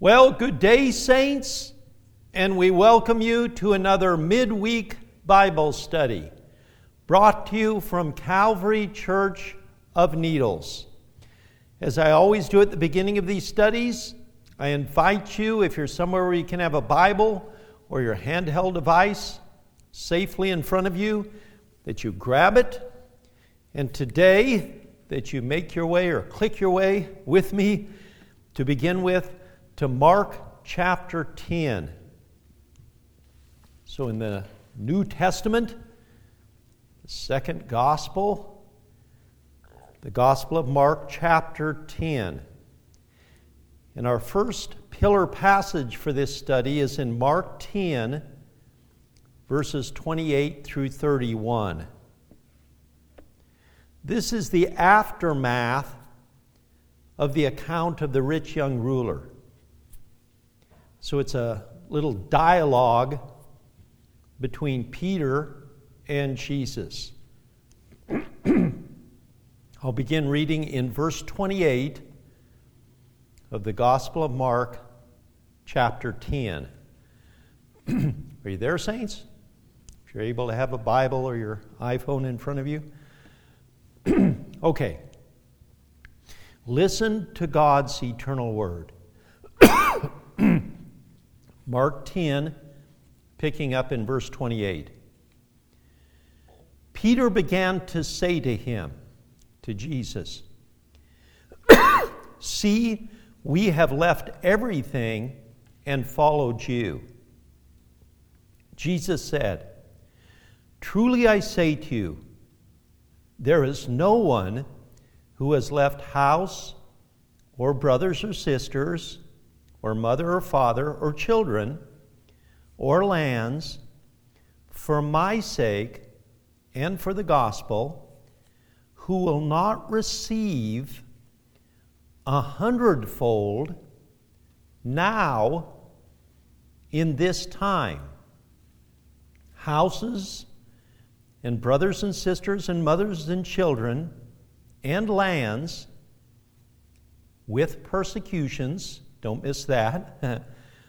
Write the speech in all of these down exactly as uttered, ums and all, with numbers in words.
Well, good day, saints, and we welcome you to another midweek Bible study brought to you from Calvary Church of Needles. As I always do at the beginning of these studies, I invite you, if you're somewhere where you can have a Bible or your handheld device safely in front of you, that you grab it, and today that you make your way or click your way with me to begin with to Mark chapter ten. So in the New Testament, the second gospel, the Gospel of Mark chapter ten. And our first pillar passage for this study is in Mark ten, verses twenty-eight through thirty-one. This is the aftermath of the account of the rich young ruler. So it's a little dialogue between Peter and Jesus. I'll begin reading in verse twenty-eight of the Gospel of Mark, chapter ten. Are you there, saints? If you're able to have a Bible or your iPhone in front of you. Okay. Listen to God's eternal word. Mark ten, picking up in verse twenty-eight. Peter began to say to him, to Jesus, "See, we have left everything and followed you." Jesus said, "Truly I say to you, there is no one who has left house or brothers or sisters or mother or father or children or lands for my sake and for the gospel, who will not receive a hundredfold now in this time, houses and brothers and sisters and mothers and children and lands with persecutions," don't miss that,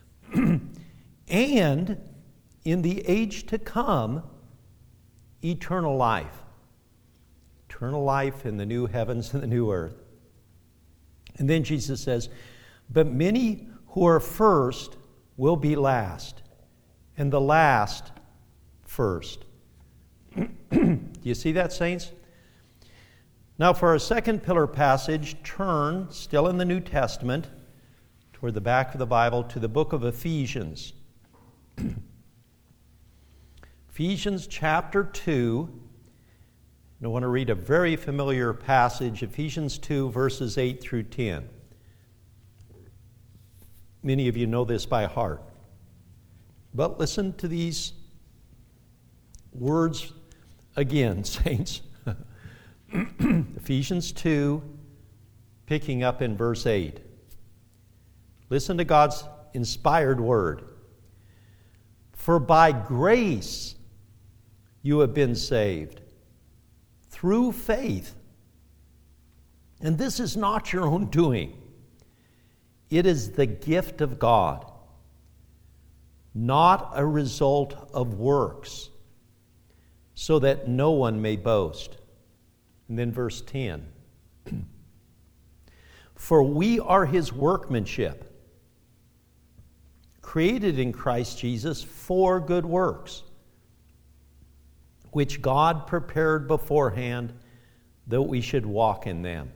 "and in the age to come, eternal life." Eternal life in the new heavens and the new earth. And then Jesus says, "But many who are first will be last, and the last first." Do you see that, saints? Now for our second pillar passage, turn, still in the New Testament, toward the back of the Bible, to the book of Ephesians. Ephesians chapter two. And I want to read a very familiar passage, Ephesians two, verses eight through ten. Many of you know this by heart. But listen to these words again, saints. Ephesians two, picking up in verse eight. Listen to God's inspired word. "For by grace you have been saved, through faith. And this is not your own doing. It is the gift of God, not a result of works, so that no one may boast." And then verse ten. "For we are his workmanship, created in Christ Jesus for good works, which God prepared beforehand that we should walk in them."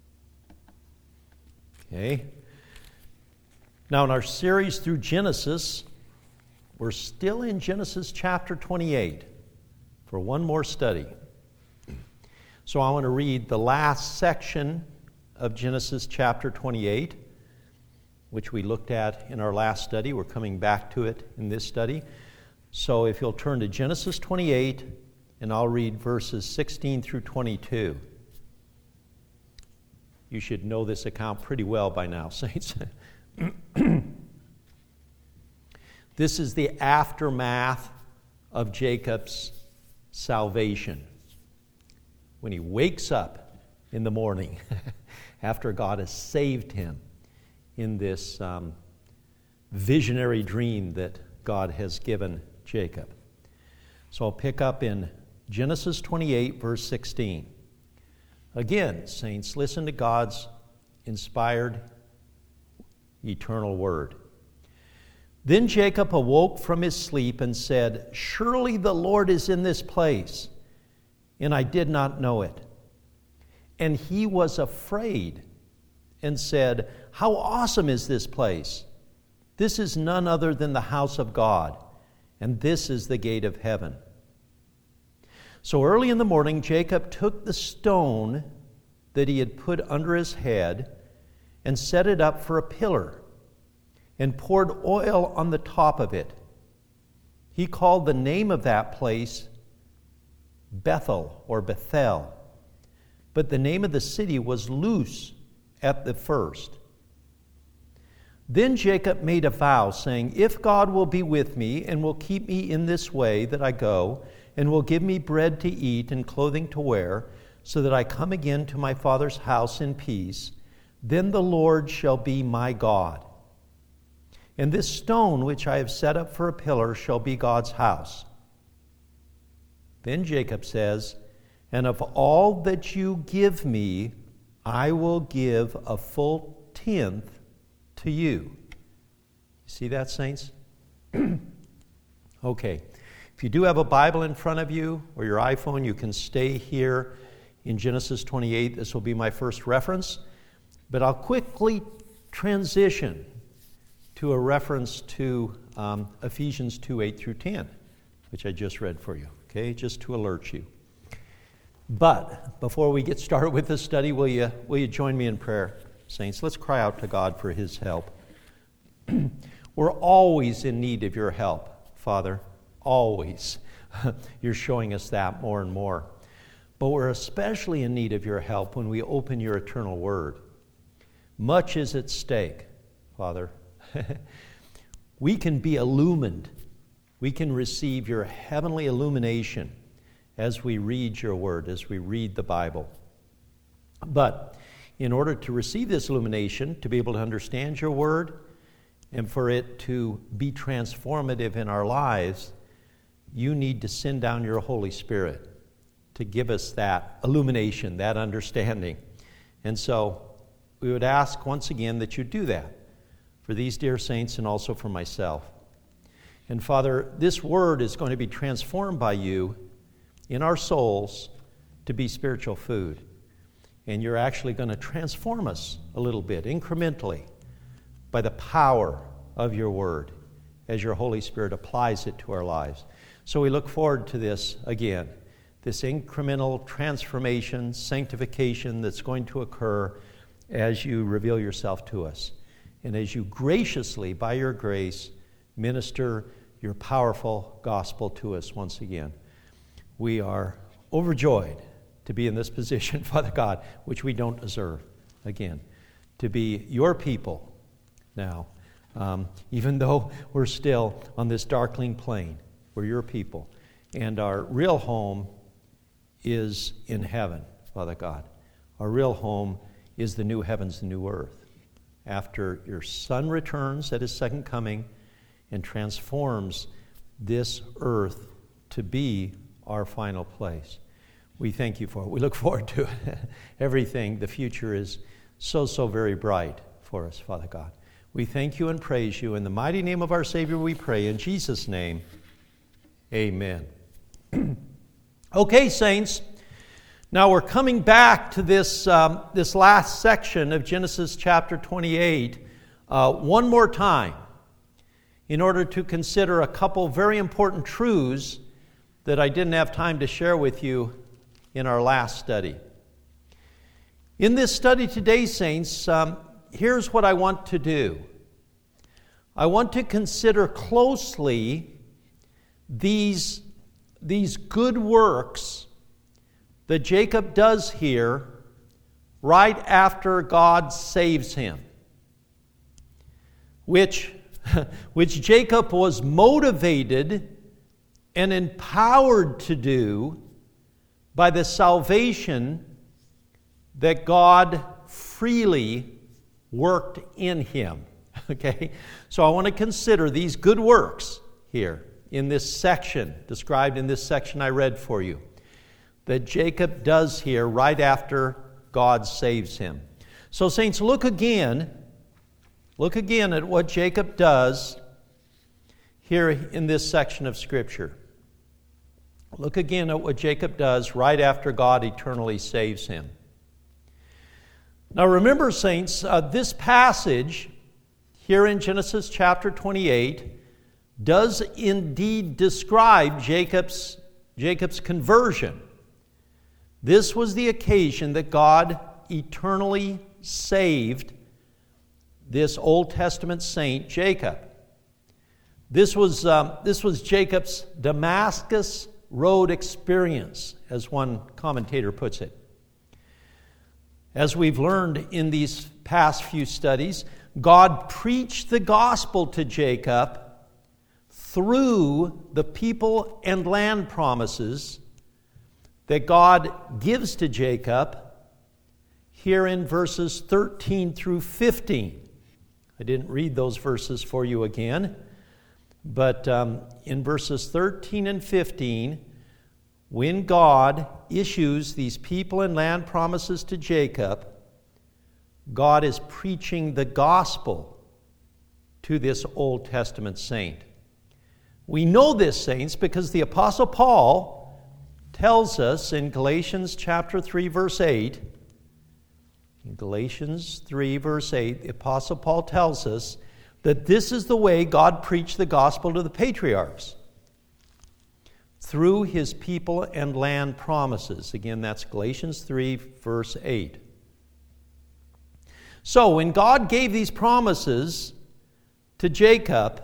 Okay. Now in our series through Genesis, we're still in Genesis chapter twenty-eight for one more study. So I want to read the last section of Genesis chapter twenty-eight, which we looked at in our last study. We're coming back to it in this study. So if you'll turn to Genesis twenty-eight, and I'll read verses sixteen through twenty-two. You should know this account pretty well by now, saints. This is the aftermath of Jacob's salvation. When he wakes up in the morning after God has saved him in this um, visionary dream that God has given Jacob. So I'll pick up in Genesis twenty-eight, verse sixteen. Again, saints, listen to God's inspired, eternal word. Then Jacob awoke from his sleep and said, "Surely the Lord is in this place, and I did not know it." And he was afraid and said, "How awesome is this place! This is none other than the house of God, and this is the gate of heaven." So early in the morning, Jacob took the stone that he had put under his head and set it up for a pillar and poured oil on the top of it. He called the name of that place Bethel or Bethel, but the name of the city was Luz at the first. Then Jacob made a vow, saying, "If God will be with me and will keep me in this way that I go, and will give me bread to eat and clothing to wear, so that I come again to my father's house in peace, then the Lord shall be my God. And this stone which I have set up for a pillar shall be God's house." Then Jacob says, "And of all that you give me, I will give a full tenth to you." See that, saints? Okay. If you do have a Bible in front of you or your iPhone, you can stay here in Genesis twenty-eight. This will be my first reference. But I'll quickly transition to a reference to um, Ephesians two, eight through ten, which I just read for you, okay, just to alert you. But before we get started with this study, will you, will you join me in prayer, saints? Let's cry out to God for his help. We're always in need of your help, Father. Always. You're showing us that more and more. But we're especially in need of your help when we open your eternal word. Much is at stake, Father. We can be illumined. We can receive your heavenly illumination as we read your word, as we read the Bible. But in order to receive this illumination, to be able to understand your word, and for it to be transformative in our lives, you need to send down your Holy Spirit to give us that illumination, that understanding. And so we would ask once again that you do that for these dear saints and also for myself. And Father, this word is going to be transformed by you in our souls to be spiritual food. And you're actually going to transform us a little bit, incrementally, by the power of your word as your Holy Spirit applies it to our lives. So we look forward to this again, this incremental transformation, sanctification that's going to occur as you reveal yourself to us. And as you graciously, by your grace, minister your powerful gospel to us once again. We are overjoyed to be in this position, Father God, which we don't deserve, again, to be your people now, um, even though we're still on this darkling plain. We're your people. And our real home is in heaven, Father God. Our real home is the new heavens and new earth. After your Son returns at his second coming and transforms this earth to be our final place. We thank you for it. We look forward to it. Everything, the future is so, so very bright for us, Father God. We thank you and praise you. In the mighty name of our Savior we pray. In Jesus' name, amen. Okay, saints. Now we're coming back to this, um, this last section of Genesis chapter twenty-eight uh, one more time in order to consider a couple very important truths that I didn't have time to share with you in our last study. In this study today, saints, um, here's what I want to do. I want to consider closely these, these good works that Jacob does here right after God saves him, which, which Jacob was motivated and empowered to do by the salvation that God freely worked in him. Okay? So I want to consider these good works here in this section, described in this section I read for you, that Jacob does here right after God saves him. So, saints, look again, look again at what Jacob does here in this section of Scripture. Look again at what Jacob does right after God eternally saves him. Now remember, saints, uh, this passage here in Genesis chapter twenty-eight does indeed describe Jacob's, Jacob's conversion. This was the occasion that God eternally saved this Old Testament saint, Jacob. This was, um, this was Jacob's Damascus Road experience, as one commentator puts it. As we've learned in these past few studies, God preached the gospel to Jacob through the people and land promises that God gives to Jacob here in verses thirteen through fifteen. I didn't read those verses for you again, but um, in verses thirteen and fifteen, when God issues these people and land promises to Jacob, God is preaching the gospel to this Old Testament saint. We know this, saints, because the Apostle Paul tells us in Galatians chapter three, verse eight, in Galatians three, verse eight, the Apostle Paul tells us that this is the way God preached the gospel to the patriarchs, through his people and land promises. Again, that's Galatians three, verse eight. So, when God gave these promises to Jacob,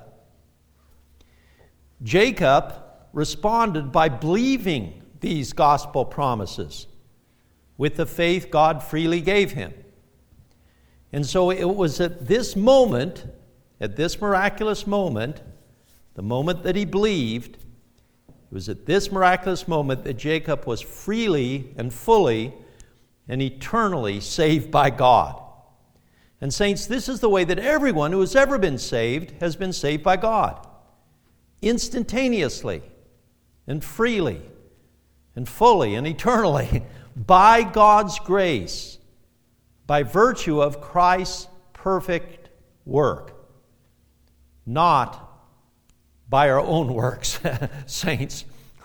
Jacob responded by believing these gospel promises with the faith God freely gave him. And so it was at this moment, at this miraculous moment, the moment that he believed, it was at this miraculous moment that Jacob was freely and fully and eternally saved by God. And saints, this is the way that everyone who has ever been saved has been saved by God. Instantaneously and freely and fully and eternally by God's grace, by virtue of Christ's perfect work, not by our own works, saints.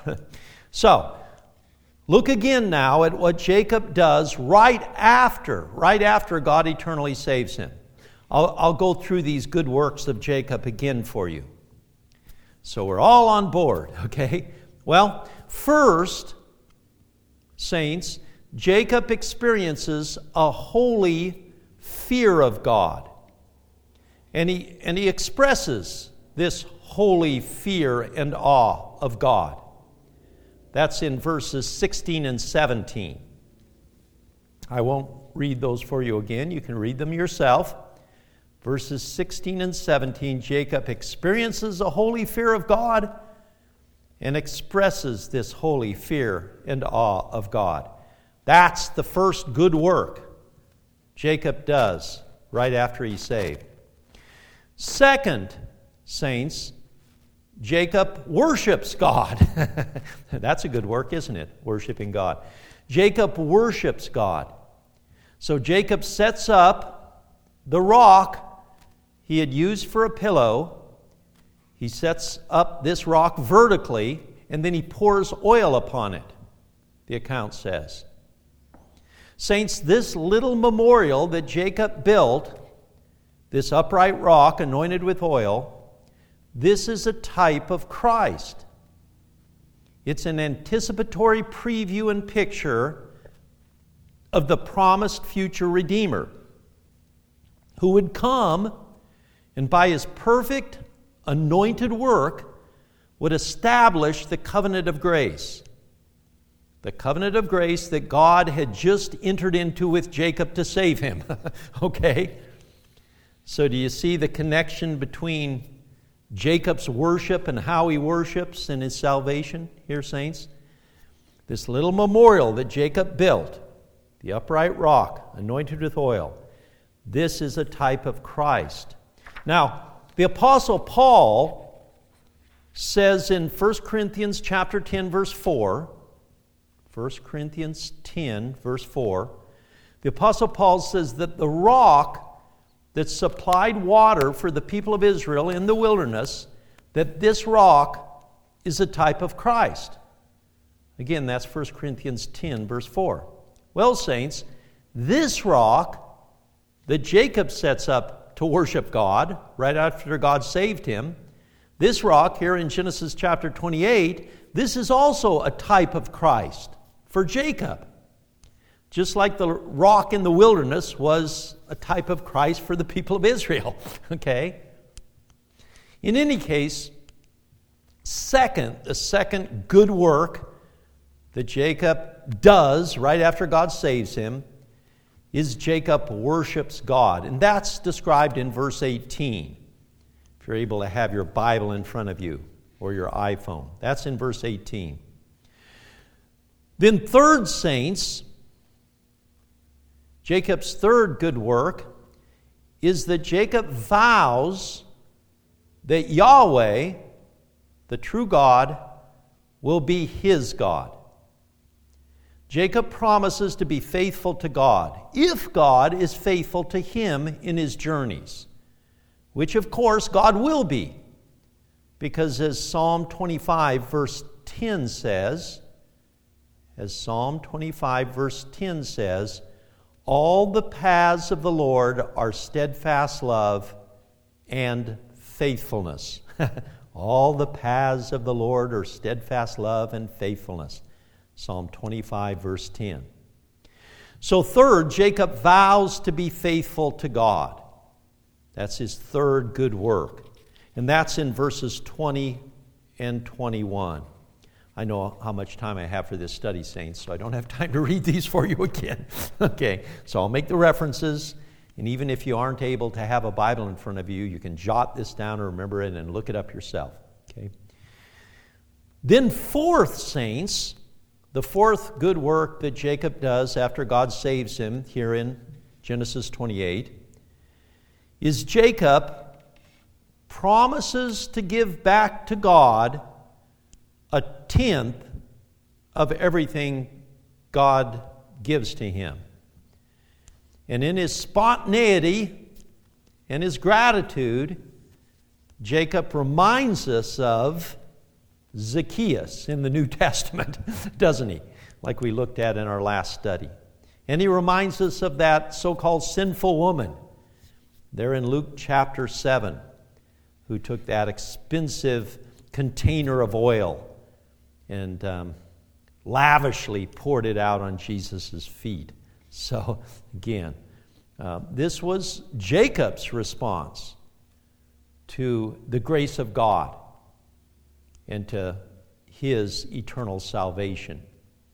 So, look again now at what Jacob does right after, right after God eternally saves him. I'll, I'll go through these good works of Jacob again for you, so we're all on board, okay? Well, first, saints, Jacob experiences a holy fear of God. And he, and he expresses this holy fear and awe of God. That's in verses sixteen and seventeen. I won't read those for you again. You can read them yourself. Verses sixteen and seventeen, Jacob experiences a holy fear of God and expresses this holy fear and awe of God. That's the first good work Jacob does right after he's saved. Second, saints, Jacob worships God. That's a good work, isn't it? Worshiping God. Jacob worships God. So Jacob sets up the rock he had used for a pillow. He sets up this rock vertically, and then he pours oil upon it, the account says. Saints, this little memorial that Jacob built, this upright rock anointed with oil, this is a type of Christ. It's an anticipatory preview and picture of the promised future Redeemer who would come and by his perfect anointed work would establish the covenant of grace. The covenant of grace that God had just entered into with Jacob to save him. Okay? So do you see the connection between Jacob's worship and how he worships and his salvation here, saints? This little memorial that Jacob built, the upright rock anointed with oil, this is a type of Christ. Now, the Apostle Paul says in First Corinthians chapter ten, verse four, First Corinthians ten, verse four, the Apostle Paul says that the rock that supplied water for the people of Israel in the wilderness, that this rock is a type of Christ. Again, that's First Corinthians ten, verse four. Well, saints, this rock that Jacob sets up to worship God right after God saved him, this rock here in Genesis chapter twenty-eight, this is also a type of Christ for Jacob. Just like the rock in the wilderness was a type of Christ for the people of Israel. Okay? In any case, second, the second good work that Jacob does right after God saves him is Jacob worships God. And that's described in verse eighteen. If you're able to have your Bible in front of you or your iPhone. That's in verse eighteen. Then third, saints, Jacob's third good work is that Jacob vows that Yahweh, the true God, will be his God. Jacob promises to be faithful to God if God is faithful to him in his journeys, which of course God will be, because as Psalm twenty-five verse ten says, as Psalm twenty-five verse ten says, all the paths of the Lord are steadfast love and faithfulness. All the paths of the Lord are steadfast love and faithfulness. Psalm twenty-five, verse ten. So third, Jacob vows to be faithful to God. That's his third good work. And that's in verses twenty and twenty-one. I know how much time I have for this study, saints, so I don't have time to read these for you again. Okay, so I'll make the references, and even if you aren't able to have a Bible in front of you, you can jot this down or remember it and look it up yourself. Okay. Then fourth, saints, the fourth good work that Jacob does after God saves him here in Genesis twenty-eight is Jacob promises to give back to God a tenth of everything God gives to him. And in his spontaneity and his gratitude, Jacob reminds us of Zacchaeus in the New Testament, doesn't he? Like we looked at in our last study. And he reminds us of that so-called sinful woman there in Luke chapter seven, who took that expensive container of oil and um, lavishly poured it out on Jesus' feet. So, again, uh, this was Jacob's response to the grace of God and to his eternal salvation.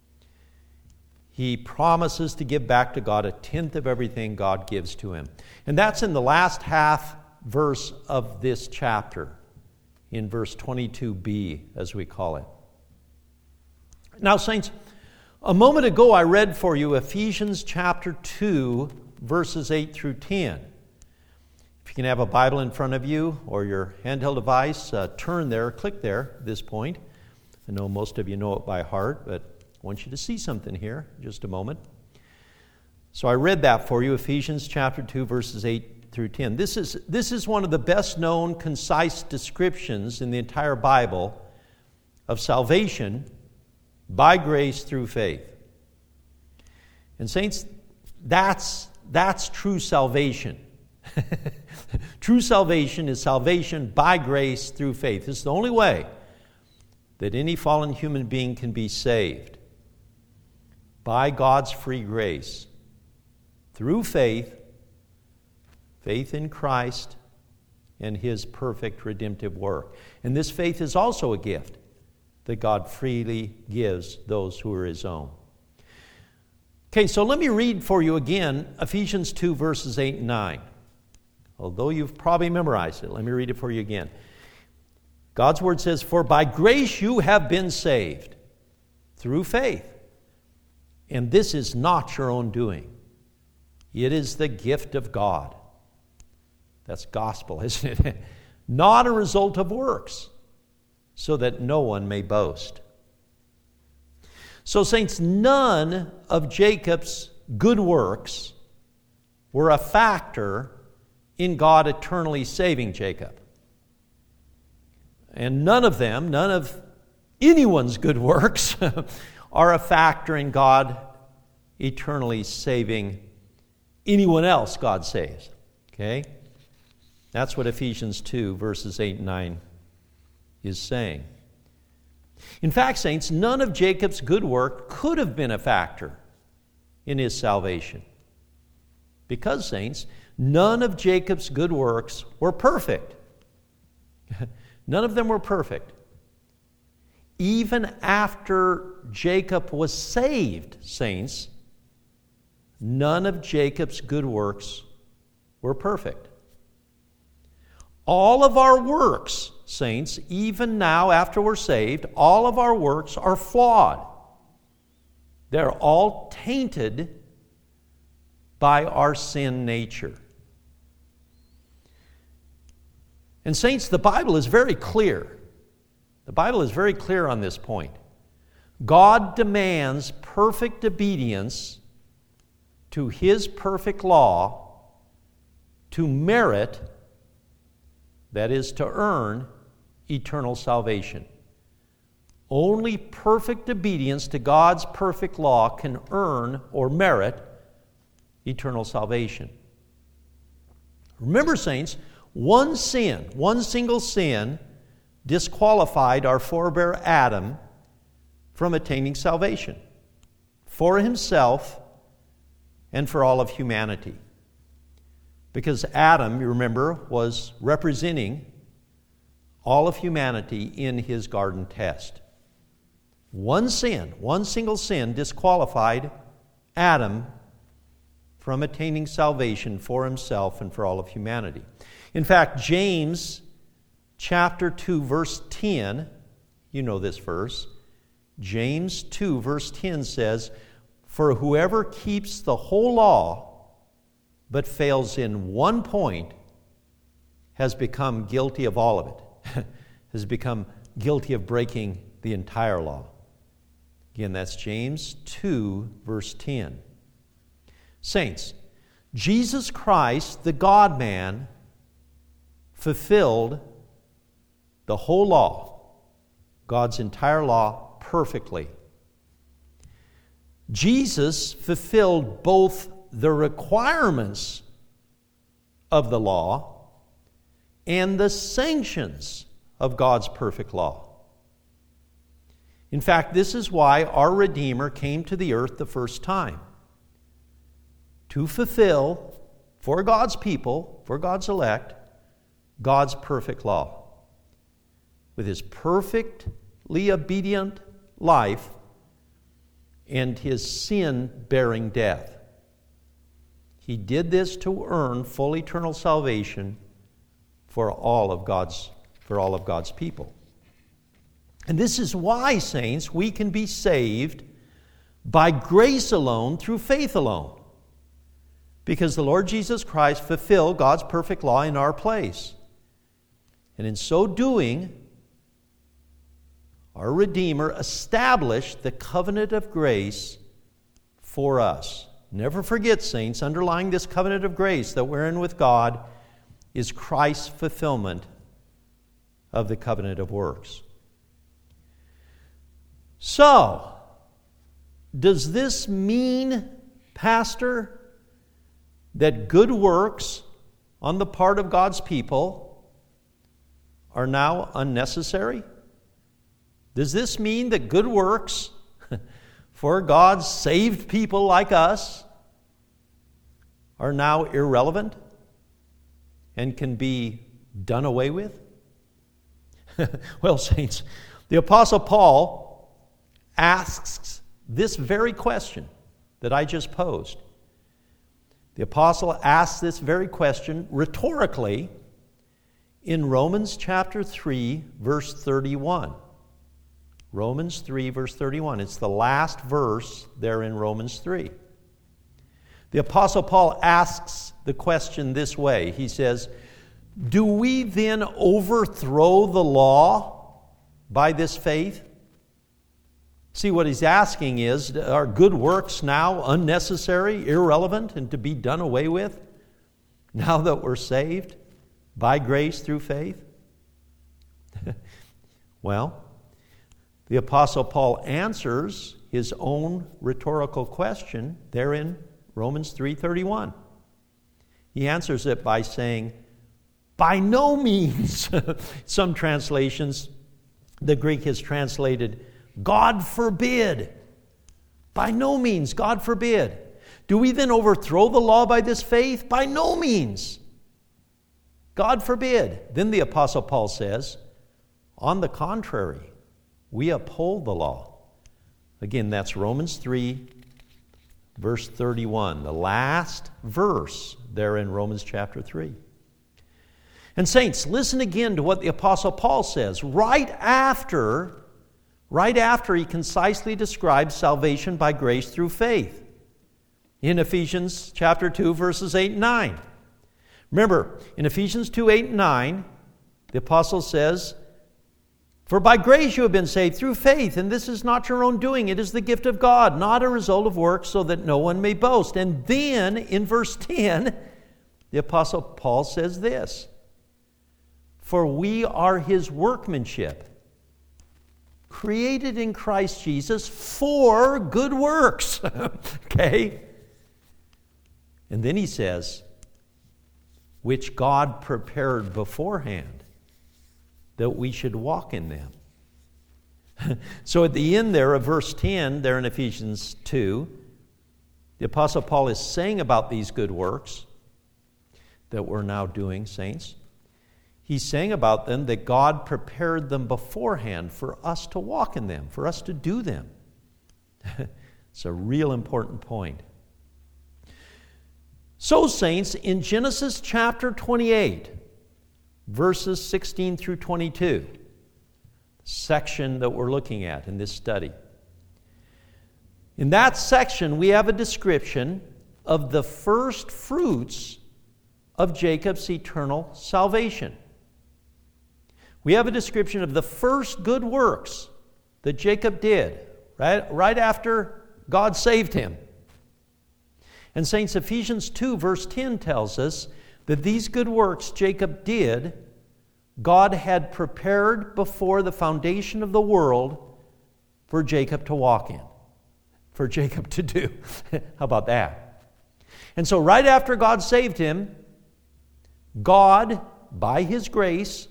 He promises to give back to God a tenth of everything God gives to him. And that's in the last half verse of this chapter, in verse twenty-two b, as we call it. Now, saints, a moment ago I read for you Ephesians chapter two, verses eight through ten. If you can have a Bible in front of you or your handheld device, uh, turn there, click there at this point. I know most of you know it by heart, but I want you to see something here in just a moment. So I read that for you, Ephesians chapter two, verses eight through ten. This is, this is one of the best known, concise descriptions in the entire Bible of salvation by grace through faith. And saints, that's, that's true salvation. True salvation is salvation by grace through faith. It's the only way that any fallen human being can be saved. By God's free grace. Through faith, faith in Christ and his perfect redemptive work. And this faith is also a gift that God freely gives those who are his own. Okay, so let me read for you again Ephesians two, verses eight and nine. Although you've probably memorized it, let me read it for you again. God's word says, "For by grace you have been saved through faith. And this is not your own doing. It is the gift of God. That's gospel, isn't it? Not a result of works, so that no one may boast. So, saints, none of Jacob's good works were a factor in God eternally saving Jacob. And none of them, none of anyone's good works are a factor in God eternally saving anyone else God saves. Okay? That's what Ephesians two, verses eight and nine is saying. In fact, saints, none of Jacob's good work could have been a factor in his salvation. Because, saints, none of Jacob's good works were perfect. None of them were perfect. Even after Jacob was saved, saints, none of Jacob's good works were perfect. All of our works, saints, even now after we're saved, all of our works are flawed. They're all tainted by our sin nature. And saints, the Bible is very clear. The Bible is very clear on this point. God demands perfect obedience to His perfect law to merit, that is, to earn eternal salvation. Only perfect obedience to God's perfect law can earn or merit eternal salvation. Remember, saints, one sin, one single sin, disqualified our forebear Adam from attaining salvation for himself and for all of humanity. Because Adam, you remember, was representing all of humanity in his garden test. One sin, one single sin disqualified Adam from attaining salvation for himself and for all of humanity. In fact, James chapter two, verse ten, you know this verse, James two, verse ten says, "For whoever keeps the whole law but fails in one point has become guilty of all of it," has become guilty of breaking the entire law. Again, that's James two, verse ten. Saints, Jesus Christ, the God-man, fulfilled the whole law, God's entire law, perfectly. Jesus fulfilled both the requirements of the law and the sanctions of God's perfect law. In fact, this is why our Redeemer came to the earth the first time, to fulfill for God's people, for God's elect, God's perfect law. With His perfectly obedient life and His sin-bearing death. He did this to earn full eternal salvation for all of God's, for all of God's people. And this is why, saints, we can be saved by grace alone, through faith alone. Because the Lord Jesus Christ fulfilled God's perfect law in our place. And in so doing, our Redeemer established the covenant of grace for us. Never forget, saints, underlying this covenant of grace that we're in with God is Christ's fulfillment of the covenant of works. So, does this mean, Pastor, that good works on the part of God's people are now unnecessary? Does this mean that good works for God's saved people like us are now irrelevant and can be done away with? Well, saints, the Apostle Paul asks this very question that I just posed. The apostle asks this very question rhetorically in Romans chapter three, verse thirty-one. Romans three, verse thirty-one. It's the last verse there in Romans three. The Apostle Paul asks the question this way. He says, Do we then overthrow the law by this faith? See, what he's asking is, are good works now unnecessary, irrelevant, and to be done away with now that we're saved by grace through faith? Well, the Apostle Paul answers his own rhetorical question there in Romans three thirty-one. He answers it by saying, by no means. Some translations, the Greek has translated, God forbid. By no means, God forbid. Do we then overthrow the law by this faith? By no means. God forbid. Then the Apostle Paul says, on the contrary, we uphold the law. Again, that's Romans three, verse thirty-one, the last verse there in Romans chapter three. And saints, listen again to what the Apostle Paul says right after, right after he concisely describes salvation by grace through faith. In Ephesians chapter two, verses eight and nine. Remember, in Ephesians two, eight and nine, the Apostle says, for by grace you have been saved through faith, and this is not your own doing. It is the gift of God, not a result of works, so that no one may boast. And then, in verse ten, the Apostle Paul says this, for we are his workmanship, created in Christ Jesus for good works. Okay? And then he says, which God prepared beforehand, that we should walk in them. So at the end there of verse ten, there in Ephesians two, the Apostle Paul is saying about these good works that we're now doing, saints. He's saying about them that God prepared them beforehand for us to walk in them, for us to do them. It's a real important point. So, saints, in Genesis chapter twenty-eight, verses sixteen through twenty-two, section that we're looking at in this study. In that section, we have a description of the first fruits of Jacob's eternal salvation. We have a description of the first good works that Jacob did right, right after God saved him. And saints, Ephesians two, verse ten tells us that these good works Jacob did, God had prepared before the foundation of the world for Jacob to walk in, for Jacob to do. How about that? And so right after God saved him, God, by his grace,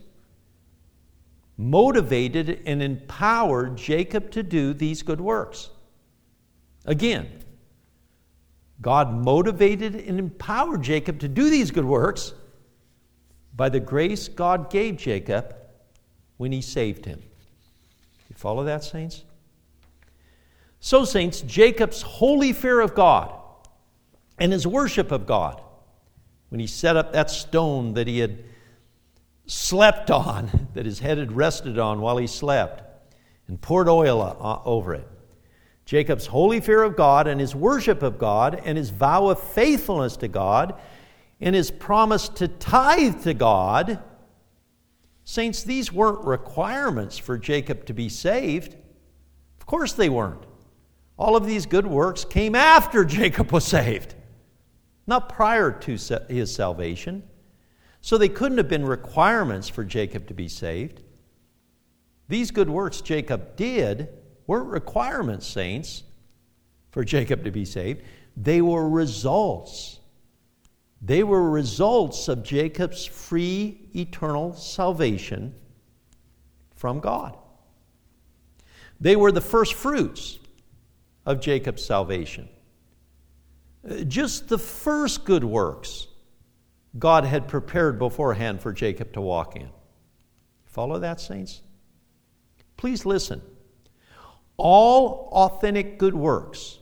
motivated and empowered Jacob to do these good works. Again, God motivated and empowered Jacob to do these good works by the grace God gave Jacob when he saved him. You follow that, saints? So, saints, Jacob's holy fear of God and his worship of God, when he set up that stone that he had slept on, that his head had rested on while he slept, and poured oil over it. Jacob's holy fear of God and his worship of God and his vow of faithfulness to God and his promise to tithe to God. Saints, these weren't requirements for Jacob to be saved. Of course they weren't. All of these good works came after Jacob was saved, not prior to his salvation. So they couldn't have been requirements for Jacob to be saved. These good works Jacob did weren't requirements, saints, for Jacob to be saved. They were results. They were results of Jacob's free, eternal salvation from God. They were the first fruits of Jacob's salvation. Just the first good works God had prepared beforehand for Jacob to walk in. Follow that, saints? Please listen. All authentic good works,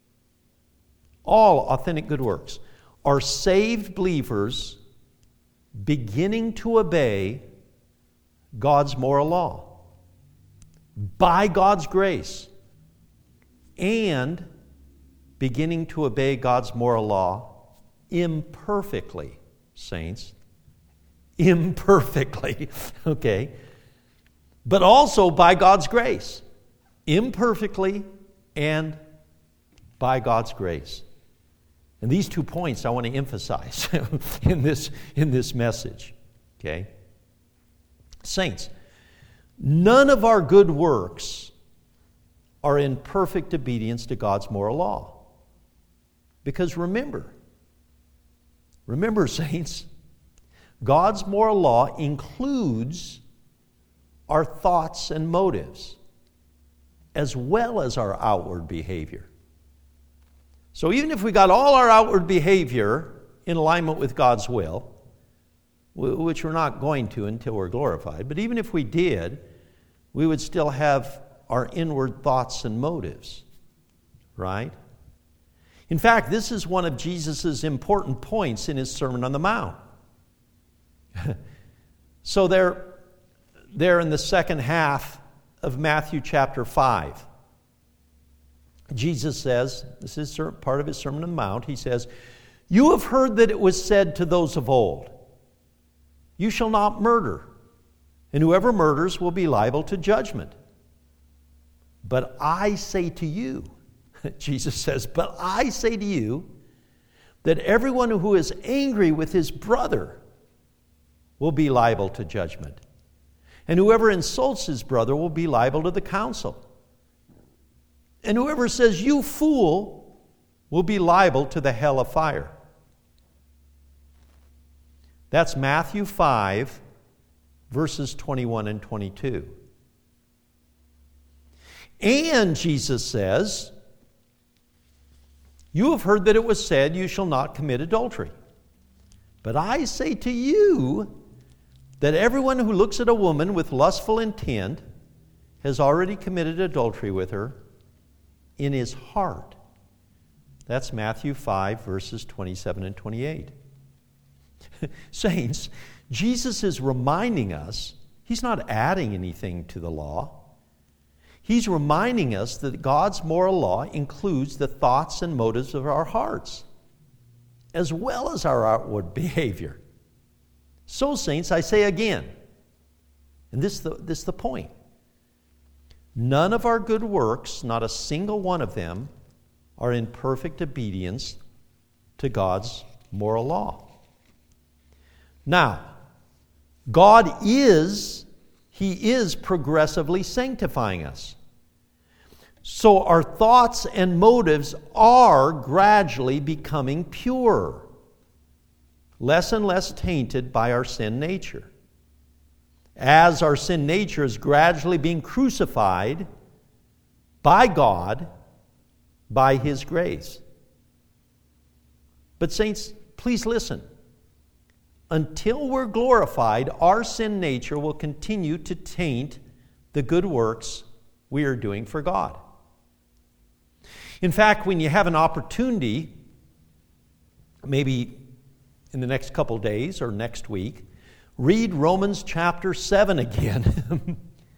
all authentic good works are saved believers beginning to obey God's moral law by God's grace and beginning to obey God's moral law imperfectly, saints, imperfectly, okay? But also by God's grace, imperfectly and by God's grace. And these two points I want to emphasize in this, in this message, okay? Saints, none of our good works are in perfect obedience to God's moral law. Because remember, remember, saints, God's moral law includes our thoughts and motives, as well as our outward behavior. So even if we got all our outward behavior in alignment with God's will, which we're not going to until we're glorified, but even if we did, we would still have our inward thoughts and motives, right? In fact, this is one of Jesus' important points in his Sermon on the Mount. So there, there in the second half of Matthew chapter five, Jesus says, this is part of his Sermon on the Mount, he says, "You have heard that it was said to those of old, 'You shall not murder, and whoever murders will be liable to judgment.' But I say to you," Jesus says, "but I say to you that everyone who is angry with his brother will be liable to judgment. And whoever insults his brother will be liable to the council. And whoever says, 'You fool,' will be liable to the hell of fire." That's Matthew five, verses twenty-one and twenty-two. And Jesus says, "You have heard that it was said, 'You shall not commit adultery.' But I say to you that everyone who looks at a woman with lustful intent has already committed adultery with her in his heart." That's Matthew five, verses twenty-seven and twenty-eight. Saints, Jesus is reminding us, he's not adding anything to the law. He's reminding us that God's moral law includes the thoughts and motives of our hearts, as well as our outward behavior. So, saints, I say again, and this is the, this is the point, none of our good works, not a single one of them, are in perfect obedience to God's moral law. Now, God is, He is progressively sanctifying us. So our thoughts and motives are gradually becoming pure, less and less tainted by our sin nature. As our sin nature is gradually being crucified by God, by His grace. But saints, please listen. Until we're glorified, our sin nature will continue to taint the good works we are doing for God. In fact, when you have an opportunity, maybe in the next couple days or next week, read Romans chapter seven again.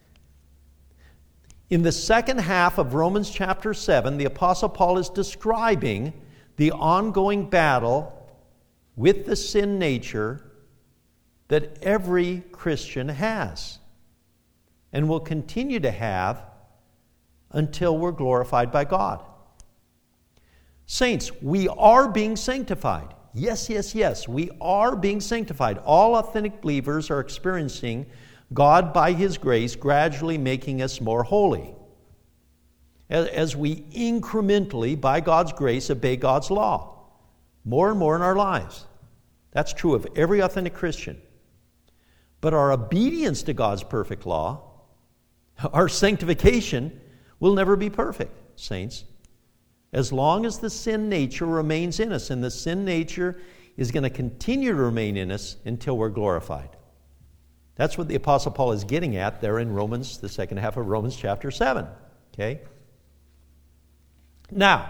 In the second half of Romans chapter seven, the Apostle Paul is describing the ongoing battle with the sin nature that every Christian has and will continue to have until we're glorified by God. Saints, we are being sanctified. Yes, yes, yes, we are being sanctified. All authentic believers are experiencing God, by His grace, gradually making us more holy as we incrementally, by God's grace, obey God's law more and more in our lives. That's true of every authentic Christian. But our obedience to God's perfect law, our sanctification, will never be perfect, saints. As long as the sin nature remains in us, and the sin nature is going to continue to remain in us until we're glorified. That's what the Apostle Paul is getting at there in Romans, the second half of Romans chapter seven. Okay? Now,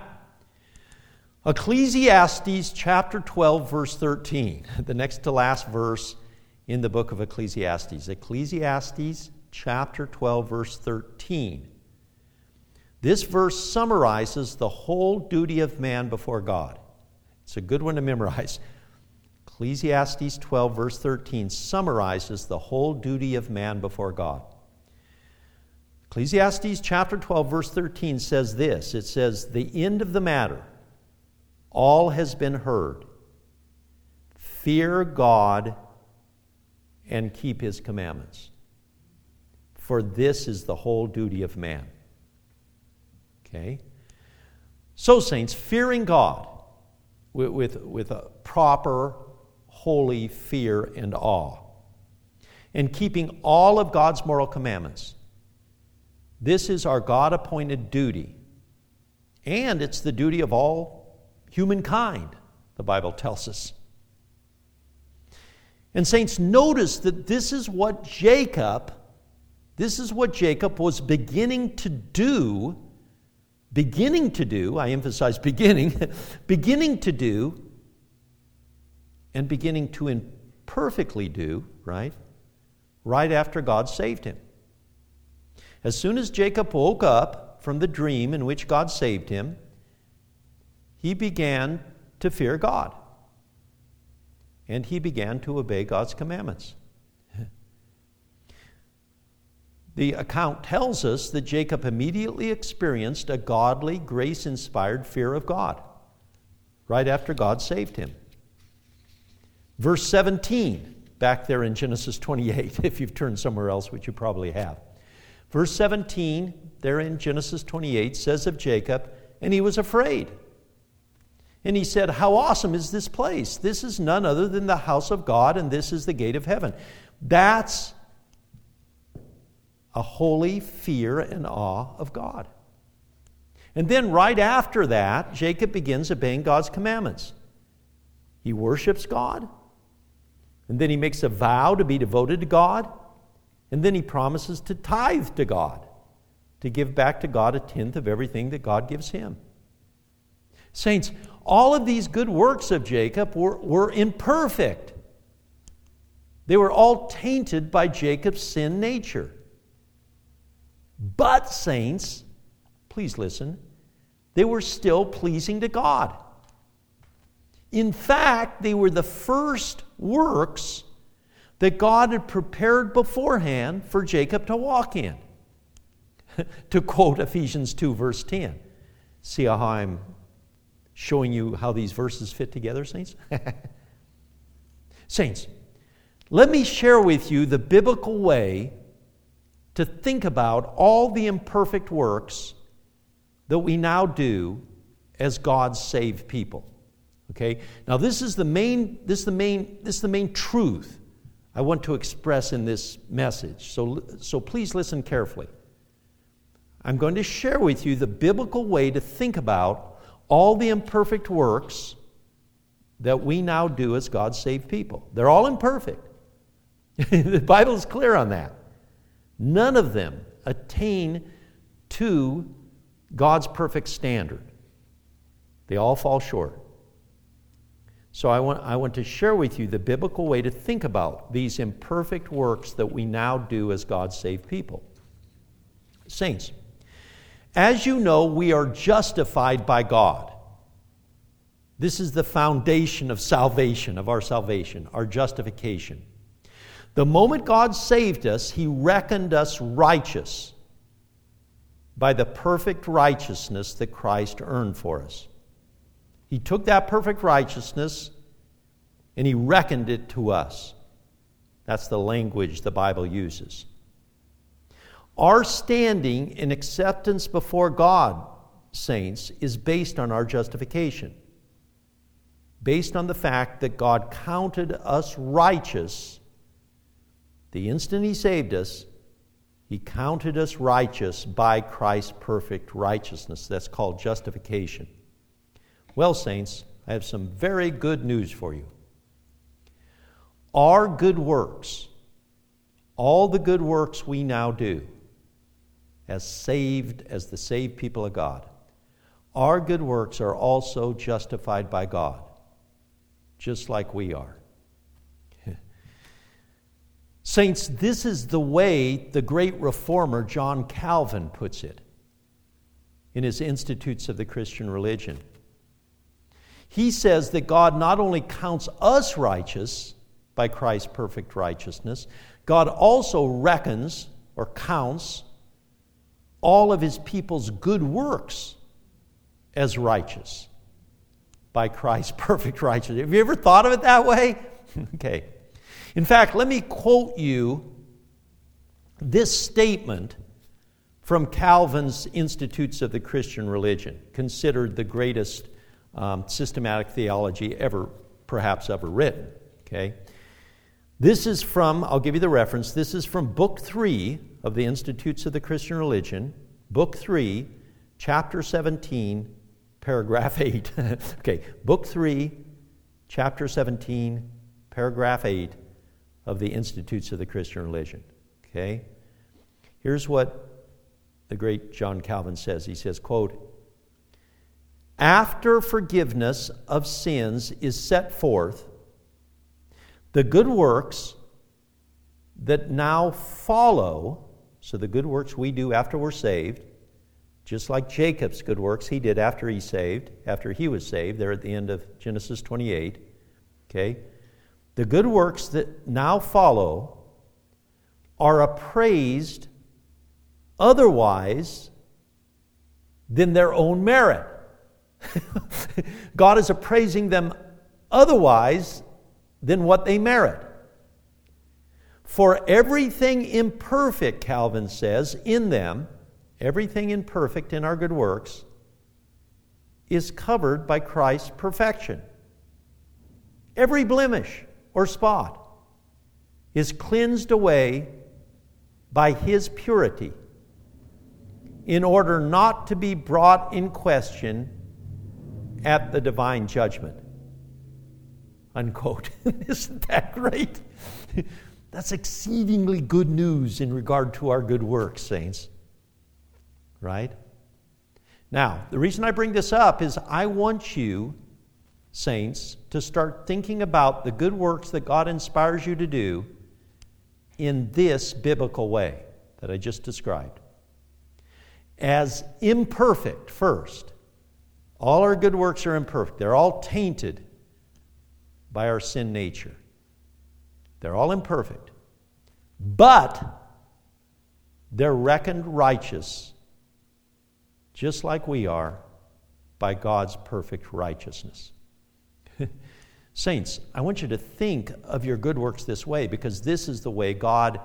Ecclesiastes chapter twelve, verse thirteen, the next to last verse in the book of Ecclesiastes. Ecclesiastes chapter twelve, verse thirteen. This verse summarizes the whole duty of man before God. It's a good one to memorize. Ecclesiastes twelve, verse thirteen, summarizes the whole duty of man before God. Ecclesiastes chapter twelve, verse thirteen says this. It says, "The end of the matter, all has been heard. Fear God and keep his commandments. For this is the whole duty of man." Okay? So, saints, fearing God with, with, with a proper, holy fear and awe, and keeping all of God's moral commandments, this is our God-appointed duty. And it's the duty of all humankind, the Bible tells us. And saints, notice that this is what Jacob, this is what Jacob was beginning to do, beginning to do, I emphasize beginning, beginning to do, and beginning to imperfectly do, right? Right after God saved him. As soon as Jacob woke up from the dream in which God saved him, he began to fear God. And he began to obey God's commandments. The account tells us that Jacob immediately experienced a godly, grace-inspired fear of God right after God saved him. Verse seventeen, back there in Genesis twenty-eight, if you've turned somewhere else, which you probably have. Verse seventeen, there in Genesis twenty-eight, says of Jacob, "And he was afraid. And he said, 'How awesome is this place? This is none other than the house of God, and this is the gate of heaven.'" That's a holy fear and awe of God. And then right after that, Jacob begins obeying God's commandments. He worships God, and then he makes a vow to be devoted to God, and then he promises to tithe to God, to give back to God a tenth of everything that God gives him. Saints, all of these good works of Jacob were, were imperfect. They were all tainted by Jacob's sin nature. But, saints, please listen, they were still pleasing to God. In fact, they were the first works that God had prepared beforehand for Jacob to walk in. To quote Ephesians two, verse ten. See how I'm showing you how these verses fit together, saints? Saints, let me share with you the biblical way to think about all the imperfect works that we now do as God's saved people. Okay? Now this is the main this is the main this is the main truth I want to express in this message. So so please listen carefully. I'm going to share with you the biblical way to think about all the imperfect works that we now do as God's saved people. They're all imperfect. The Bible is clear on that. None of them attain to God's perfect standard. They all fall short. So I want, I want to share with you the biblical way to think about these imperfect works that we now do as God's saved people. Saints, as you know, we are justified by God. This is the foundation of salvation, of our salvation, our justification. The moment God saved us, He reckoned us righteous by the perfect righteousness that Christ earned for us. He took that perfect righteousness and He reckoned it to us. That's the language the Bible uses. Our standing in acceptance before God, saints, is based on our justification. Based on the fact that God counted us righteous. The instant He saved us, He counted us righteous by Christ's perfect righteousness. That's called justification. Well, saints, I have some very good news for you. Our good works, all the good works we now do, as saved, as the saved people of God, our good works are also justified by God, just like we are. Saints, this is the way the great reformer John Calvin puts it in his Institutes of the Christian Religion. he says that God not only counts us righteous by Christ's perfect righteousness, God also reckons or counts all of his people's good works as righteous by Christ's perfect righteousness. Have you ever thought of it that way? Okay. In fact, let me quote you this statement from Calvin's Institutes of the Christian Religion, considered the greatest um, systematic theology ever, perhaps ever written. Okay. This is from, I'll give you the reference, this is from Book three of the Institutes of the Christian Religion, Book three, Chapter seventeen, Paragraph eight. Okay, Book three, Chapter seventeen, Paragraph eight of the Institutes of the Christian Religion. Okay? Here's what the great John Calvin says. He says, quote, "After forgiveness of sins is set forth, the good works that now follow," so the good works we do after we're saved, just like Jacob's good works he did after he saved, after he was saved, there at the end of Genesis twenty-eight. Okay? The good works that now follow are appraised otherwise than their own merit. God is appraising them otherwise than what they merit. For everything imperfect, Calvin says, in them, everything imperfect in our good works, is covered by Christ's perfection. Every blemish or spot is cleansed away by his purity in order not to be brought in question at the divine judgment. Unquote. Isn't that great? That's exceedingly good news in regard to our good works, saints. Right? Now, the reason I bring this up is I want you, saints, to start thinking about the good works that God inspires you to do in this biblical way that I just described. As imperfect, first. All our good works are imperfect. They're all tainted by our sin nature. They're all imperfect. But they're reckoned righteous, just like we are, by God's perfect righteousness. Saints, I want you to think of your good works this way, because this is the way God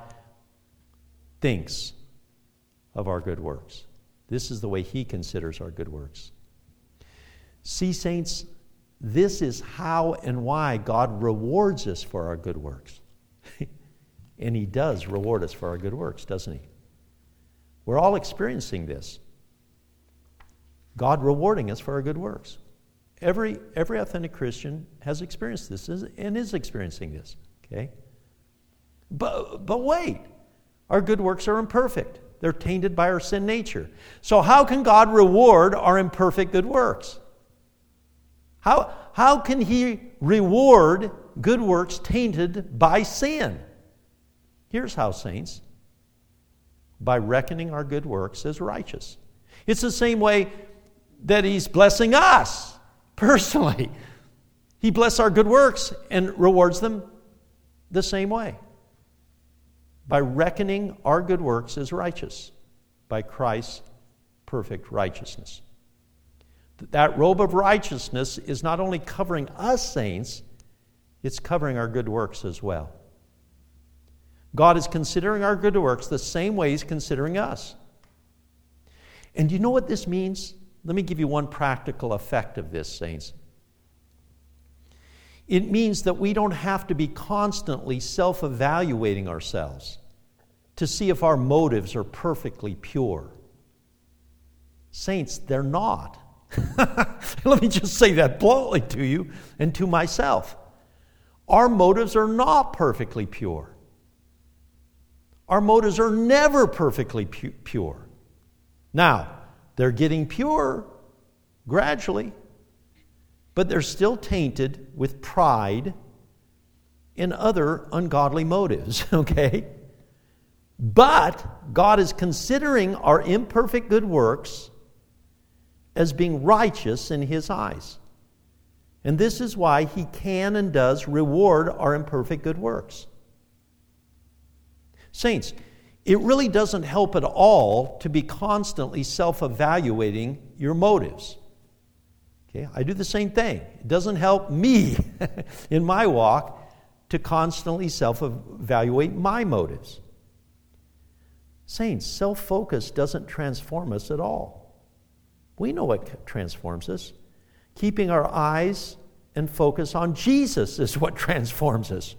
thinks of our good works. This is the way he considers our good works. See, saints, this is how and why God rewards us for our good works. And he does reward us for our good works, doesn't he? We're all experiencing this. God rewarding us for our good works. Every, every authentic Christian has experienced this and is experiencing this. Okay? But, but wait, our good works are imperfect. They're tainted by our sin nature. So how can God reward our imperfect good works? How, how can he reward good works tainted by sin? Here's how, saints. By reckoning our good works as righteous. It's the same way that he's blessing us personally. He blesses our good works and rewards them the same way. By reckoning our good works as righteous by Christ's perfect righteousness. That robe of righteousness is not only covering us, saints, it's covering our good works as well. God is considering our good works the same way he's considering us. And do you know what this means? Let me give you one practical effect of this, saints. It means that we don't have to be constantly self-evaluating ourselves to see if our motives are perfectly pure. Saints, they're not. Let me just say that bluntly to you and to myself. Our motives are not perfectly pure. Our motives are never perfectly pu- pure. Now, they're getting pure gradually, but they're still tainted with pride and other ungodly motives, okay? But God is considering our imperfect good works as being righteous in his eyes. And this is why He can and does reward our imperfect good works. Saints, it really doesn't help at all to be constantly self-evaluating your motives. Okay, I do the same thing. It doesn't help me in my walk to constantly self-evaluate my motives. Saints, self-focus doesn't transform us at all. We know what transforms us. Keeping our eyes and focus on Jesus is what transforms us.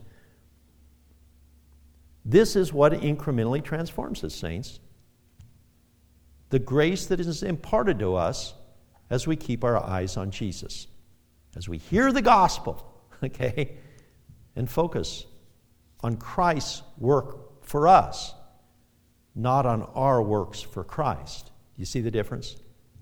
This is what incrementally transforms us, saints. The grace that is imparted to us as we keep our eyes on Jesus. As we hear the gospel, okay, and focus on Christ's work for us, not on our works for Christ. You see the difference?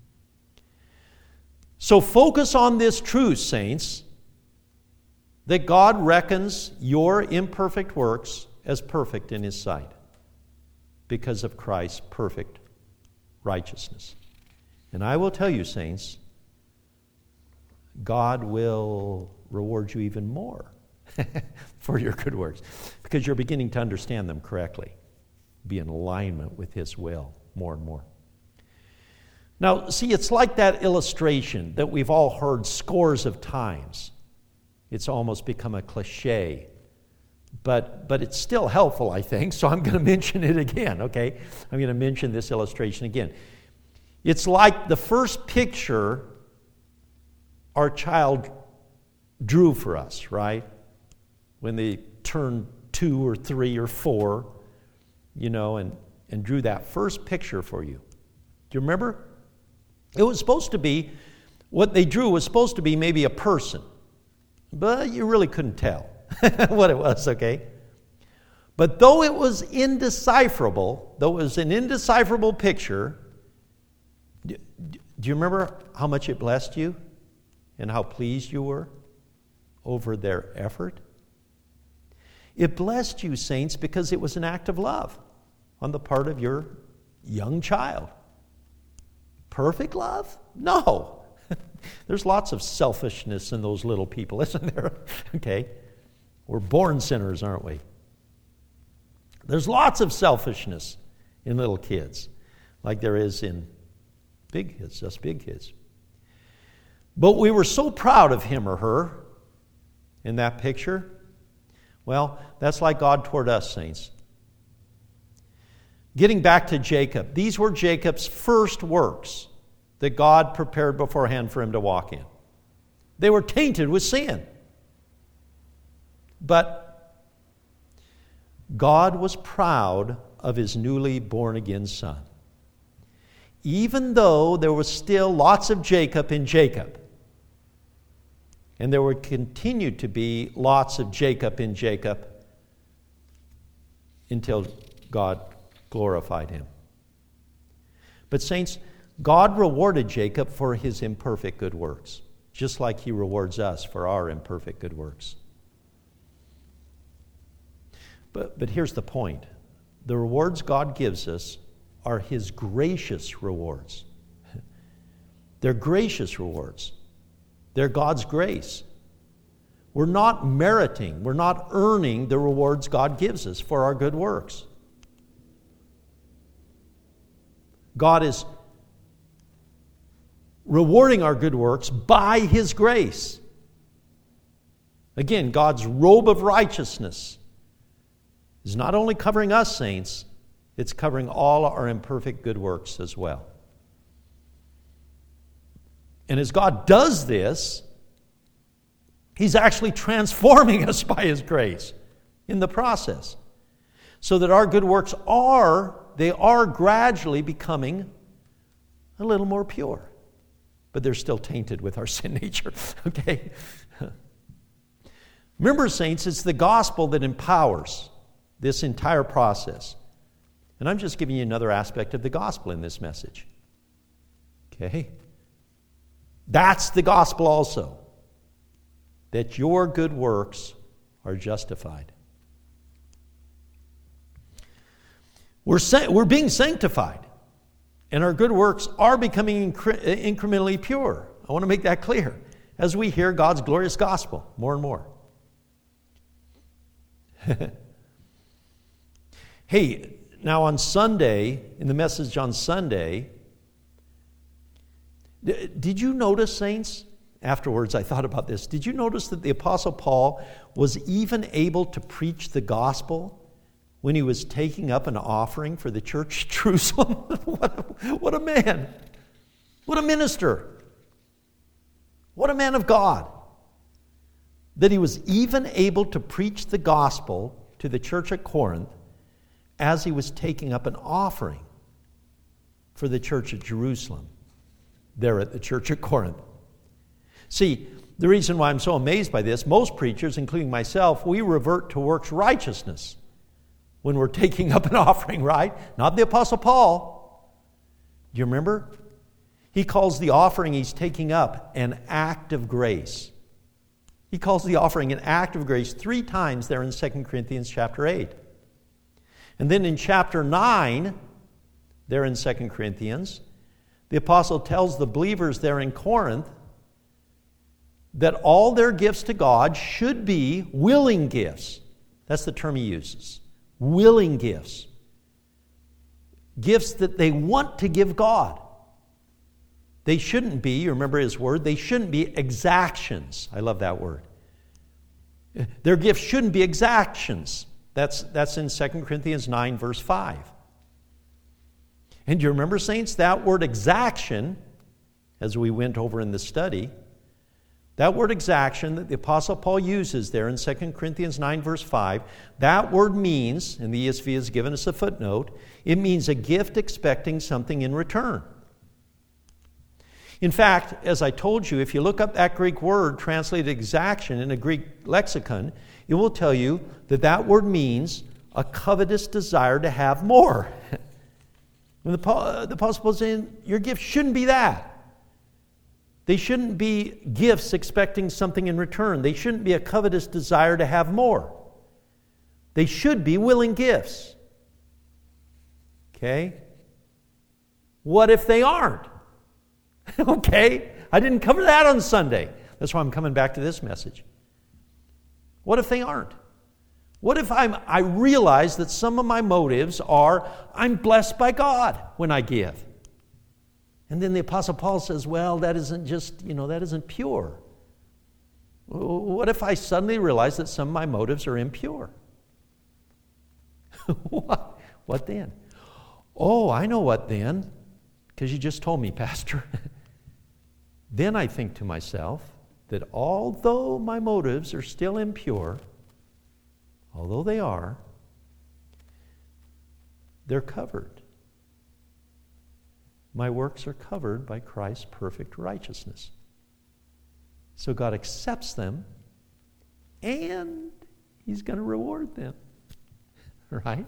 So focus on this truth, saints, that God reckons your imperfect works as perfect in His sight because of Christ's perfect righteousness. And I will tell you, saints, God will reward you even more for your good works because you're beginning to understand them correctly. Be in alignment with His will more and more. Now, see, it's like that illustration that we've all heard scores of times. It's almost become a cliche. But, but it's still helpful, I think, so I'm going to mention it again, okay? I'm going to mention this illustration again. It's like the first picture our child drew for us, right? When they turned two or three or four, you know, and, and drew that first picture for you. Do you remember? It was supposed to be, what they drew was supposed to be maybe a person, but you really couldn't tell what it was, okay? But though it was indecipherable, though it was an indecipherable picture, do you remember how much it blessed you and how pleased you were over their effort? It blessed you, saints, because it was an act of love on the part of your young child. Perfect love? No. There's lots of selfishness in those little people, isn't there? Okay. We're born sinners, aren't we? There's lots of selfishness in little kids, like there is in big kids, just big kids. But we were so proud of him or her in that picture. Well, that's like God toward us, saints. Getting back to Jacob, these were Jacob's first works that God prepared beforehand for him to walk in. They were tainted with sin. But God was proud of his newly born-again son. Even though there was still lots of Jacob in Jacob, and there would continue to be lots of Jacob in Jacob until God glorified him. But saints, God rewarded Jacob for his imperfect good works, just like he rewards us for our imperfect good works. But, but here's the point. The rewards God gives us are his gracious rewards. They're gracious rewards. They're God's grace. We're not meriting, we're not earning the rewards God gives us for our good works. God is rewarding our good works by his grace. Again, God's robe of righteousness is not only covering us, saints, it's covering all our imperfect good works as well. And as God does this, he's actually transforming us by his grace in the process, so that our good works are, they are gradually becoming a little more pure. But they're still tainted with our sin nature, okay? Remember, saints, it's the gospel that empowers this entire process. And I'm just giving you another aspect of the gospel in this message. Okay? That's the gospel also. That your good works are justified. We're, sa- we're being sanctified. And our good works are becoming incre- incrementally pure. I want to make that clear. as we hear God's glorious gospel more and more. Hey, now on Sunday, in the message on Sunday, did you notice, saints? Afterwards, I thought about this. Did you notice that the Apostle Paul was even able to preach the gospel when he was taking up an offering for the church at Jerusalem? what, a, what a man. What a minister. What a man of God. That he was even able to preach the gospel to the church at Corinth as he was taking up an offering for the church at Jerusalem, there at the church at Corinth. See, the reason why I'm so amazed by this, most preachers, including myself, we revert to works righteousness when we're taking up an offering, right? Not the Apostle Paul. Do you remember? He calls the offering he's taking up an act of grace. He calls the offering an act of grace three times there in Second Corinthians chapter eight. And then in chapter nine, there in Second Corinthians, the apostle tells the believers there in Corinth that all their gifts to God should be willing gifts. That's the term he uses. Willing gifts. Gifts that they want to give God. They shouldn't be, you remember his word, they shouldn't be exactions. I love that word. Their gifts shouldn't be exactions. That's, that's in Second Corinthians nine, verse five. And do you remember, saints, that word exaction, as we went over in the study, that word exaction that the Apostle Paul uses there in Second Corinthians nine, verse five, that word means, and the E S V has given us a footnote, it means a gift expecting something in return. In fact, as I told you, if you look up that Greek word translated exaction in a Greek lexicon, it will tell you that that word means a covetous desire to have more. When the, uh, the Apostle Paul is saying, your gift shouldn't be that. They shouldn't be gifts expecting something in return. They shouldn't be a covetous desire to have more. They should be willing gifts. Okay? What if they aren't? Okay, I didn't cover that on Sunday. That's why I'm coming back to this message. What if they aren't? What if I'm, I realize that some of my motives are, I'm blessed by God when I give. And then the Apostle Paul says, well, that isn't just, you know, that isn't pure. What if I suddenly realize that some of my motives are impure? What? What then? Oh, I know what then, because you just told me, Pastor. Then I think to myself that although my motives are still impure, although they are, they're covered. My works are covered by Christ's perfect righteousness. So God accepts them, and He's going to reward them. Right?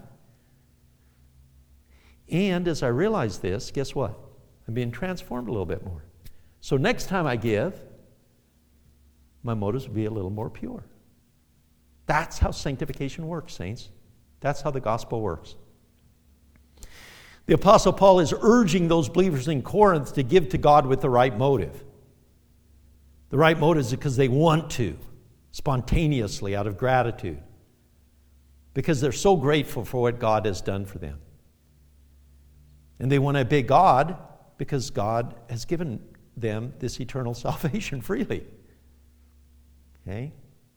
And as I realize this, guess what? I'm being transformed a little bit more. So next time I give, my motives will be a little more pure. That's how sanctification works, saints. That's how the gospel works. The Apostle Paul is urging those believers in Corinth to give to God with the right motive. The right motive is because they want to, spontaneously, out of gratitude. Because they're so grateful for what God has done for them. And they want to obey God because God has given them this eternal salvation freely. Okay?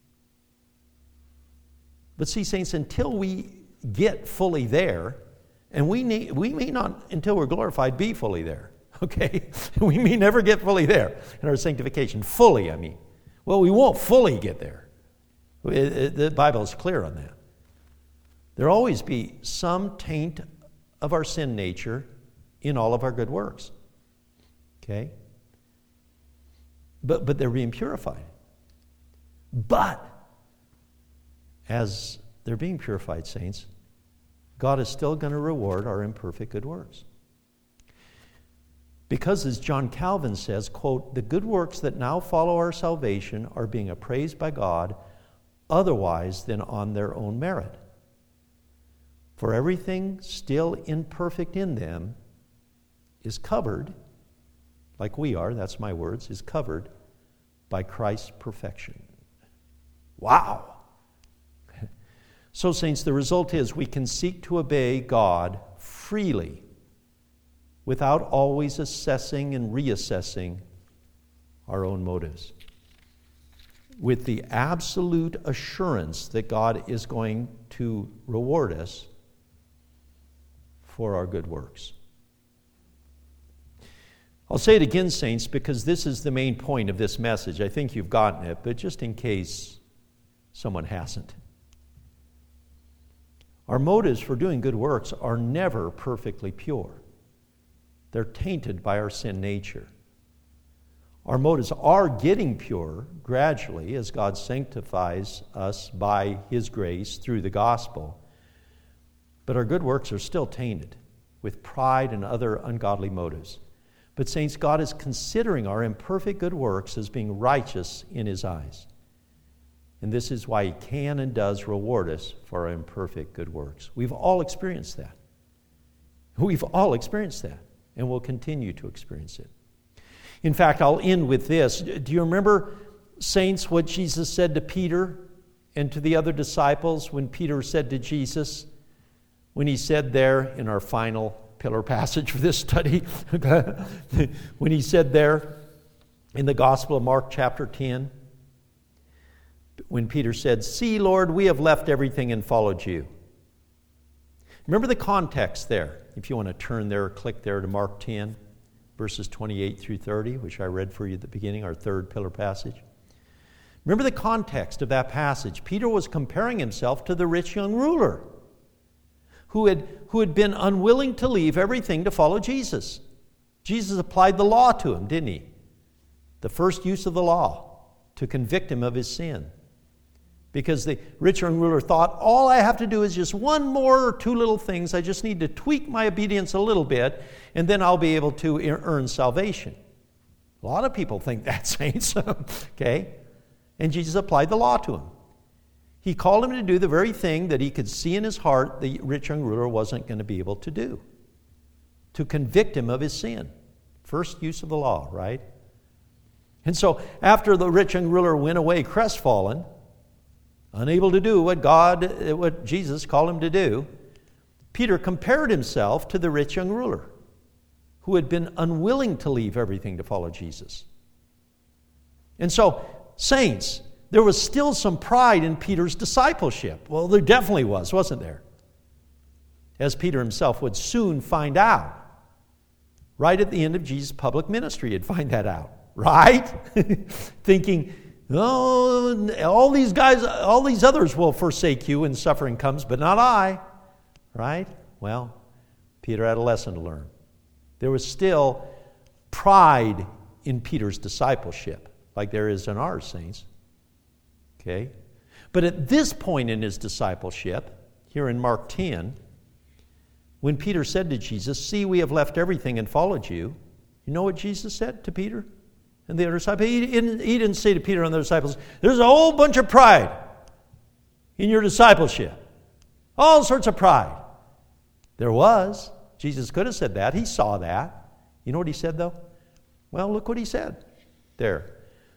But see, saints, until we get fully there, and we need, we may not, until we're glorified, be fully there. Okay? We may never get fully there in our sanctification. Fully, I mean. Well, we won't fully get there. It, it, the Bible is clear on that. There'll always be some taint of our sin nature in all of our good works. Okay? But, but they're being purified. But, as they're being purified, saints, God is still going to reward our imperfect good works. Because, as John Calvin says, quote, the good works that now follow our salvation are being appraised by God otherwise than on their own merit. For everything still imperfect in them is covered, like we are, that's my words, is covered by Christ's perfection. Wow! So, saints, the result is we can seek to obey God freely without always assessing and reassessing our own motives, with the absolute assurance that God is going to reward us for our good works. I'll say it again, saints, because this is the main point of this message. I think you've gotten it, but just in case someone hasn't. Our motives for doing good works are never perfectly pure. They're tainted by our sin nature. Our motives are getting pure gradually as God sanctifies us by His grace through the gospel. But our good works are still tainted with pride and other ungodly motives. But saints, God is considering our imperfect good works as being righteous in His eyes. And this is why He can and does reward us for our imperfect good works. We've all experienced that. We've all experienced that, and will continue to experience it. In fact, I'll end with this. Do you remember, saints, what Jesus said to Peter and to the other disciples when Peter said to Jesus, when he said there in our final pillar passage for this study, when he said there in the Gospel of Mark chapter ten, when Peter said, "See, Lord, we have left everything and followed you." Remember the context there. If you want to turn there or click there to Mark ten, verses twenty-eight through thirty, which I read for you at the beginning, our third pillar passage. Remember the context of that passage. Peter was comparing himself to the rich young ruler who had, who had been unwilling to leave everything to follow Jesus. Jesus applied the law to him, didn't he? The first use of the law to convict him of his sin. Because the rich young ruler thought, all I have to do is just one more or two little things. I just need to tweak my obedience a little bit, and then I'll be able to earn salvation. A lot of people think that, saints. Okay? And Jesus applied the law to him. He called him to do the very thing that he could see in his heart the rich young ruler wasn't going to be able to do. To convict him of his sin. First use of the law, right? And so after the rich young ruler went away crestfallen, unable to do what God, what Jesus called him to do, Peter compared himself to the rich young ruler who had been unwilling to leave everything to follow Jesus. And so, saints, there was still some pride in Peter's discipleship. Well, there definitely was, wasn't there? As Peter himself would soon find out. Right at the end of Jesus' public ministry, he'd find that out. Right? Thinking, oh, all these guys, all these others will forsake you when suffering comes, but not I. Right? Well, Peter had a lesson to learn. There was still pride in Peter's discipleship, like there is in ours, saints. Okay? But at this point in his discipleship, here in Mark ten, when Peter said to Jesus, "See, we have left everything and followed you," you know what Jesus said to Peter and the other disciples? He didn't, he didn't say to Peter and the disciples, "There's a whole bunch of pride in your discipleship. All sorts of pride." There was. Jesus could have said that. He saw that. You know what he said, though? Well, look what he said there.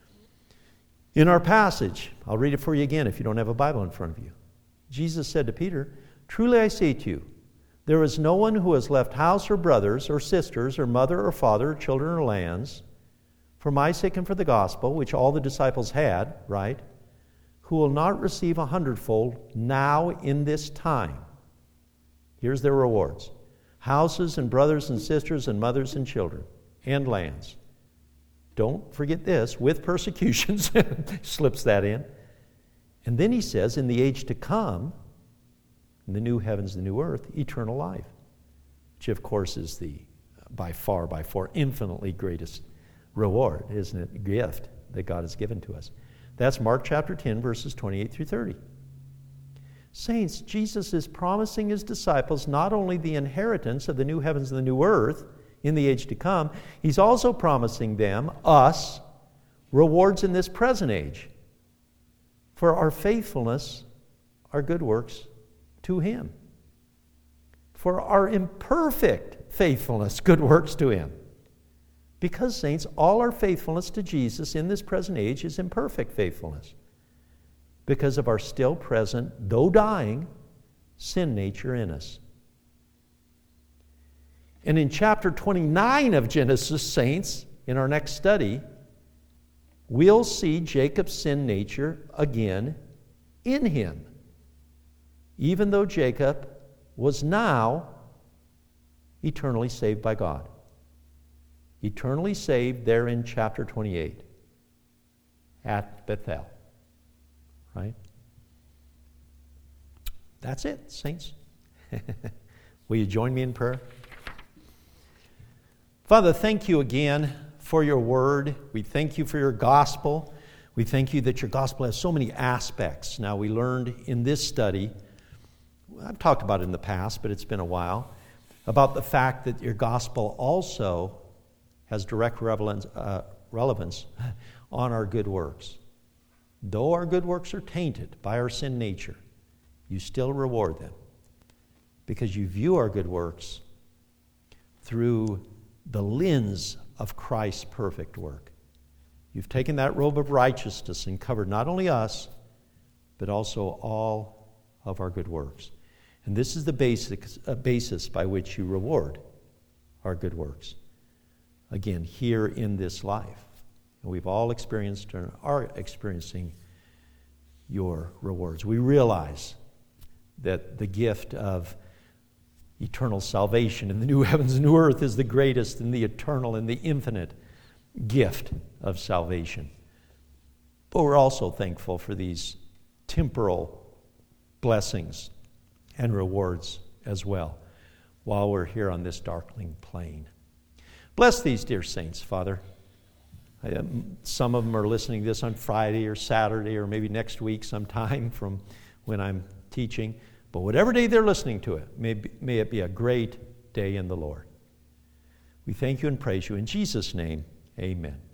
In our passage, I'll read it for you again if you don't have a Bible in front of you. Jesus said to Peter, "Truly I say to you, there is no one who has left house or brothers or sisters or mother or father or children or lands for my sake and for the gospel," which all the disciples had, right, "who will not receive a hundredfold now in this time." Here's their rewards. "Houses and brothers and sisters and mothers and children and lands." Don't forget this, with persecutions, slips that in. And then he says, in the age to come, in the new heavens, the new earth, eternal life, which of course is the, by far, by far, infinitely greatest reward, isn't it? Gift that God has given to us. That's Mark chapter ten, verses twenty-eight through thirty. Saints, Jesus is promising his disciples not only the inheritance of the new heavens and the new earth in the age to come, he's also promising them, us, rewards in this present age for our faithfulness, our good works to him. For our imperfect faithfulness, good works to him. Because, saints, all our faithfulness to Jesus in this present age is imperfect faithfulness because of our still present, though dying, sin nature in us. And in chapter twenty-nine of Genesis, saints, in our next study, we'll see Jacob's sin nature again in him, even though Jacob was now eternally saved by God. Eternally saved there in chapter twenty-eight at Bethel. Right? That's it, saints. Will you join me in prayer? Father, thank you again for your word. We thank you for your gospel. We thank you that your gospel has so many aspects. Now, we learned in this study, I've talked about it in the past, but it's been a while, about the fact that your gospel also has direct relevance, uh, relevance on our good works. Though our good works are tainted by our sin nature, you still reward them because you view our good works through the lens of Christ's perfect work. You've taken that robe of righteousness and covered not only us, but also all of our good works. And this is the basics, uh, basis by which you reward our good works. Again, here in this life. And we've all experienced and are experiencing your rewards. We realize that the gift of eternal salvation in the new heavens and new earth is the greatest and the eternal and the infinite gift of salvation. But we're also thankful for these temporal blessings and rewards as well while we're here on this darkling plain. Bless these dear saints, Father. I, um, some of them are listening to this on Friday or Saturday or maybe next week sometime from when I'm teaching. But whatever day they're listening to it, may, be, may it be a great day in the Lord. We thank you and praise you. In Jesus' name, amen.